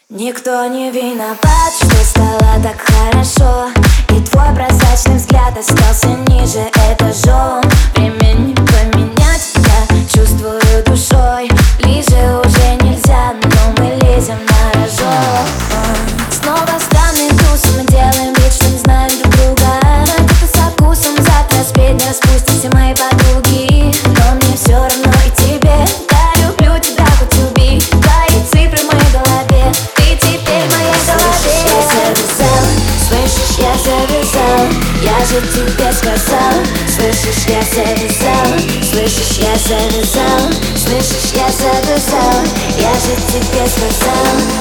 Никто не виноват, что стало так хорошо, и твой прозрачный взгляд остался ниже этажом. Время не поменять, я чувствую душой. Ближе уже нельзя, но мы лезем на рожок. Снова странный туз, мы делаем вид, что не знаем друг друга. Но это со вкусом, завтра спеть не распустимся мои подруги. Но мне все равно и тебе, я люблю тебя, хоть убей. Твои цифры в моей голове, ты теперь в моей голове. Я завязал, слышишь, я завязал, я же тебе сказал. Слышишь, я завязал, слышишь, я завязал, слышишь, я завязал, я же тебе сказал.